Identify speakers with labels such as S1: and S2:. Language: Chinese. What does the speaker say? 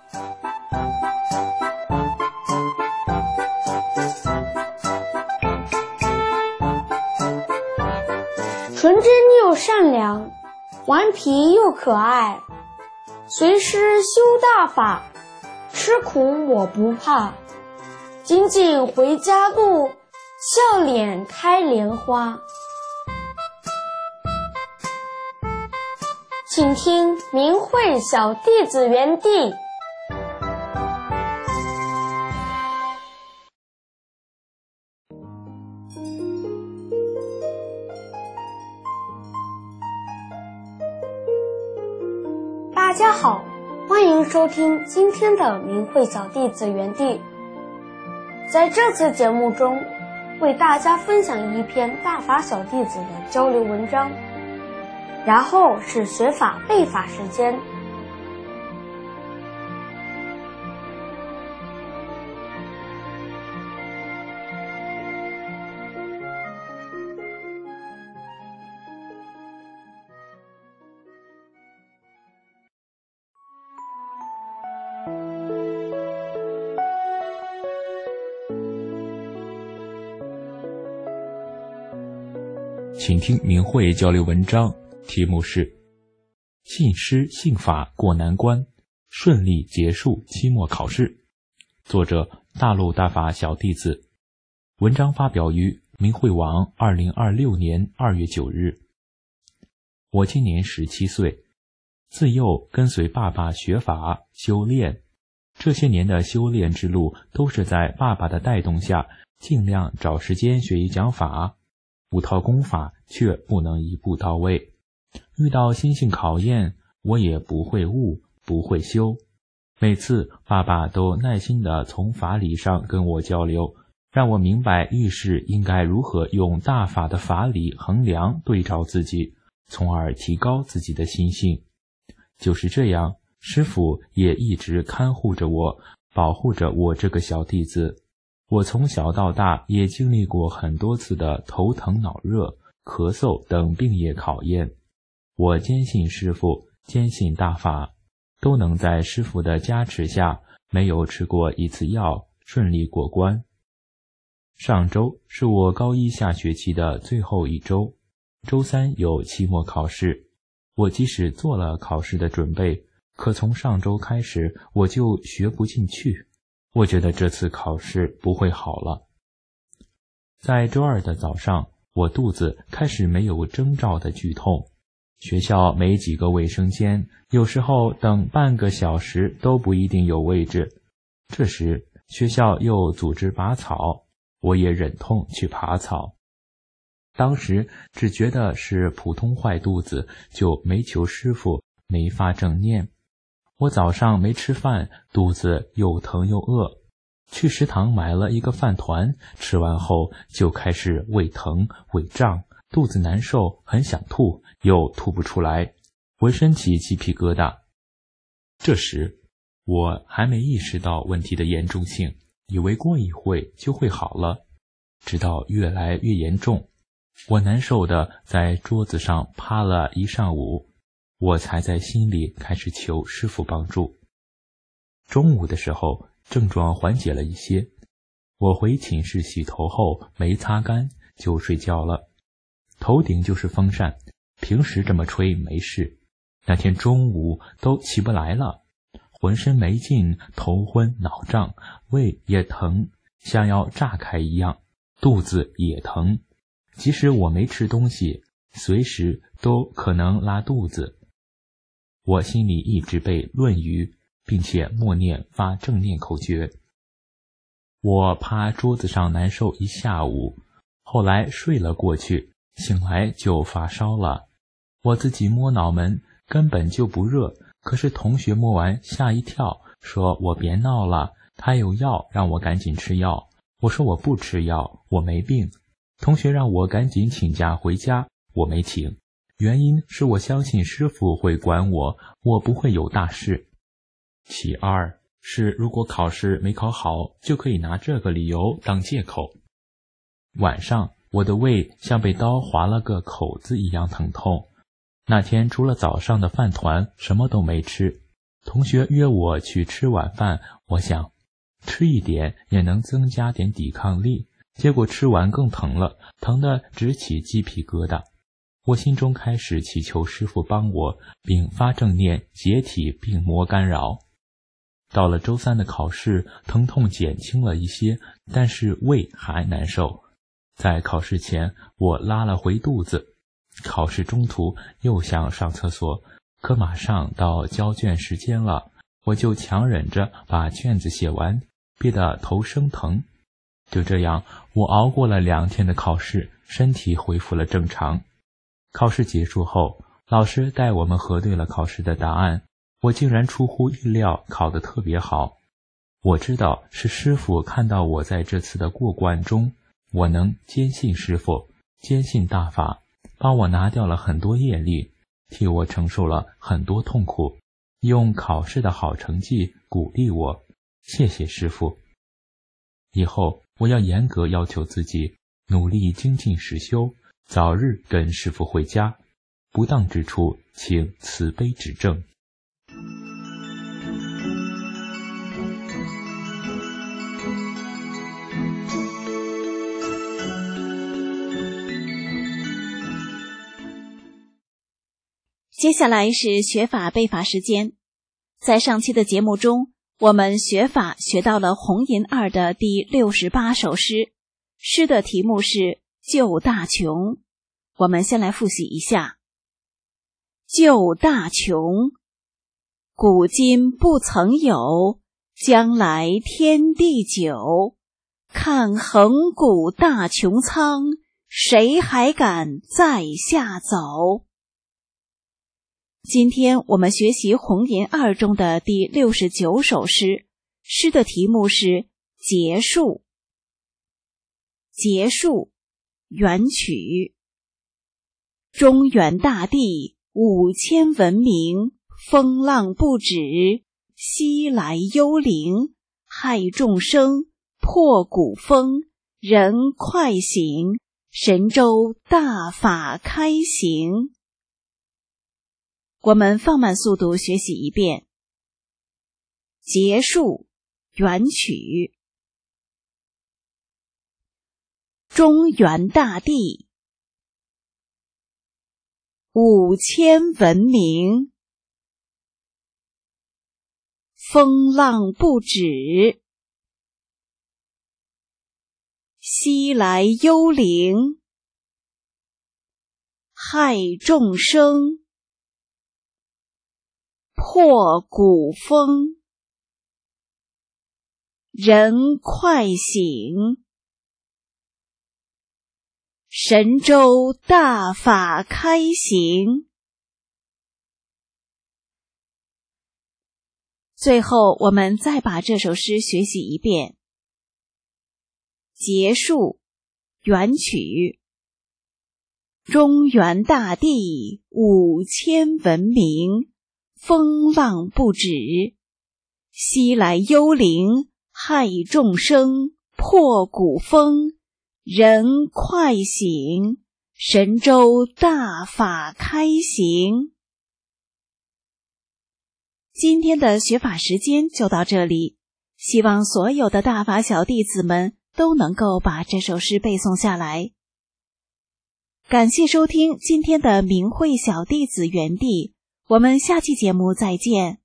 S1: 纯真又善良，顽皮又可爱，随师修大法，吃苦我不怕。紧紧回家路，笑脸开莲花。请听明慧小弟子园地。大家好，欢迎收听今天的明慧小弟子园地。在这次节目中，为大家分享一篇大法小弟子的交流文章，然后是学法背法时间。
S2: 请听明慧交流文章，题目是信师信法过难关，顺利结束期末考试。作者大陆大法小弟子。文章发表于明慧网2026年2月9日。我今年17岁，自幼跟随爸爸学法修炼，这些年的修炼之路都是在爸爸的带动下，尽量找时间学一讲法，5套功法却不能一步到位。遇到心性考验，我也不会悟，不会修。每次爸爸都耐心地从法理上跟我交流，让我明白遇事应该如何用大法的法理衡量对照自己，从而提高自己的心性。就是这样，师父也一直看护着我，保护着我这个小弟子。我从小到大也经历过很多次的头疼脑热、咳嗽等病业考验。我坚信师父，坚信大法，都能在师父的加持下，没有吃过一次药，顺利过关。上周是我高一下学期的最后一周，周三有期末考试。我即使做了考试的准备，可从上周开始我就学不进去。我觉得这次考试不会好了。在周二的早上，我肚子开始没有征兆的剧痛，学校没几个卫生间，有时候等半个小时都不一定有位置。这时学校又组织拔草，我也忍痛去拔草。当时只觉得是普通坏肚子，就没求师父，没发正念。我早上没吃饭，肚子又疼又饿，去食堂买了一个饭团，吃完后就开始胃疼、胃胀，肚子难受，很想吐，又吐不出来，浑身起鸡皮疙瘩。这时我还没意识到问题的严重性，以为过一会就会好了，直到越来越严重，我难受的在桌子上趴了一上午，我才在心里开始求师父帮助。中午的时候，症状缓解了一些，我回寝室洗头后没擦干就睡觉了。头顶就是风扇，平时这么吹没事，那天中午都起不来了，浑身没劲，头昏脑胀，胃也疼，像要炸开一样，肚子也疼。即使我没吃东西，随时都可能拉肚子。我心里一直背《论语》，并且默念发正念口诀。我趴桌子上难受一下午，后来睡了过去，醒来就发烧了。我自己摸脑门，根本就不热，可是同学摸完吓一跳，说我别闹了，他有药让我赶紧吃药。我说我不吃药，我没病。同学让我赶紧请假回家，我没请。原因是我相信师父会管我，我不会有大事。其二是如果考试没考好，就可以拿这个理由当借口。晚上我的胃像被刀划了个口子一样疼痛，那天除了早上的饭团什么都没吃， 同学约我去吃晚饭，我想吃一点也能增加点抵抗力，结果吃完更疼了，疼得直起鸡皮疙瘩。我心中开始祈求师父帮我，并发正念解体病魔干扰。到了周3的考试，疼痛减轻了一些，但是胃还难受。在考试前，我拉了回肚子。考试中途又想上厕所，可马上到交卷时间了，我就强忍着把卷子写完，憋得头生疼。就这样，我熬过了2天的考试，身体恢复了正常。考试结束后，老师带我们核对了考试的答案，我竟然出乎意料考得特别好。我知道是师父看到我在这次的过关中，我能坚信师父，坚信大法，帮我拿掉了很多业力，替我承受了很多痛苦，用考试的好成绩鼓励我，谢谢师父。以后我要严格要求自己，努力精进实修，早日跟师父回家，不当之处请慈悲指正。
S3: 接下来是学法背法时间。在上期的节目中，我们学法学到了红银二的第68首诗，诗的题目是救大穷。我们先来复习一下。救大穷，古今不曾有，将来天地久。看横古大穹苍，谁还敢在下走？今天我们学习红银二中的第69首诗，诗的题目是结束。结束，元曲。中原大地5000文明，风浪不止，西来幽灵，害众生，破古风，人快醒，神州大法开行。我们放慢速度学习一遍。结束，元曲。中原大地5000文明，风浪不止，西来幽灵，害众生，破古风，人快醒，神州大法开行。最后我们再把这首诗学习一遍。结束，元曲。中原大地5000文明，风浪不止，西来幽灵，害众生，破古风，人快醒，神州大法开行。今天的学法时间就到这里，希望所有的大法小弟子们都能够把这首诗背诵下来。感谢收听今天的明慧小弟子园地，我们下期节目再见。